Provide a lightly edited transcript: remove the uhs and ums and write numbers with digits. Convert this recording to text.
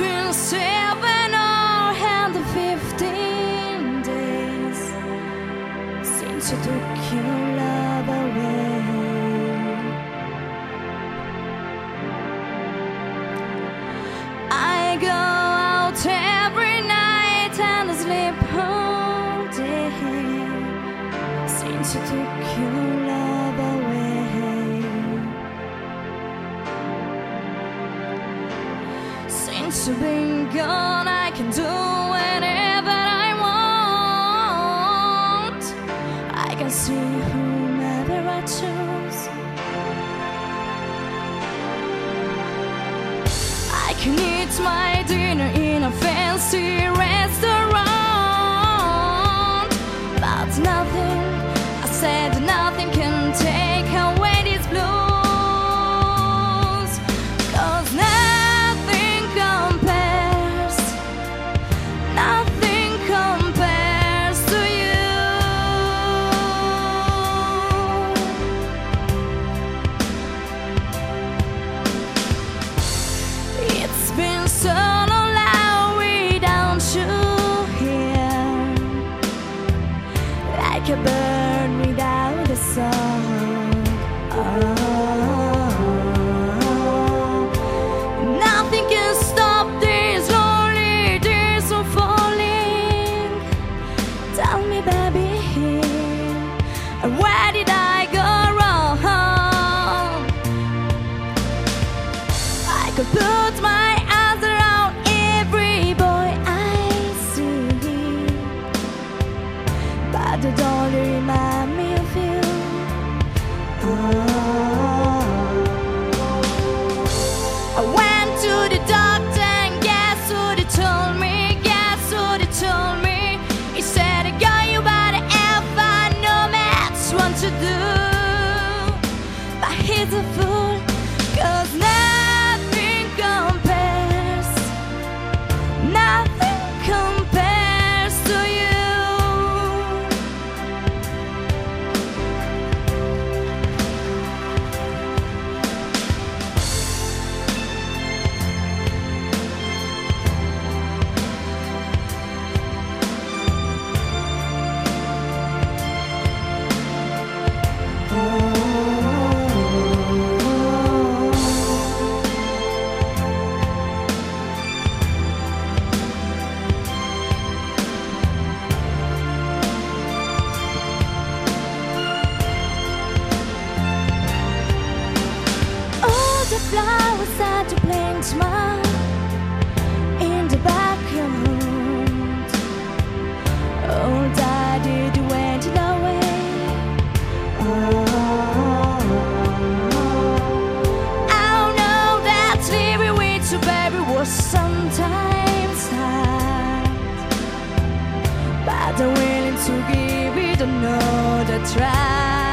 been 7 or 15 days since you took your love away. I go out every night and sleep all day since you took your love away. Since you've been gone, I can do whatever I want. I can see whomever I choose. I can eat my dinner in a fancy restaurant, but nothing, I said nothing can take away these blues. 'Cause nothing compares to you. It's been so long now without you here, like a bird without a song. Nothing can stop these lonely days of falling. Tell me, baby, where did I go wrong? I could put my arms around every boy I see, but they don't remind me of you. I went to the doctor and guess who they told me? Guess who they told me? He said, "Girl, you better find no match what to do." But he's a fool, 'cause nothing compares to you. The flowers start to blink smile in the backyard. Oh, Daddy, you went away. I know that living with you, baby, was sometimes hard, but I'm willing to give it another try.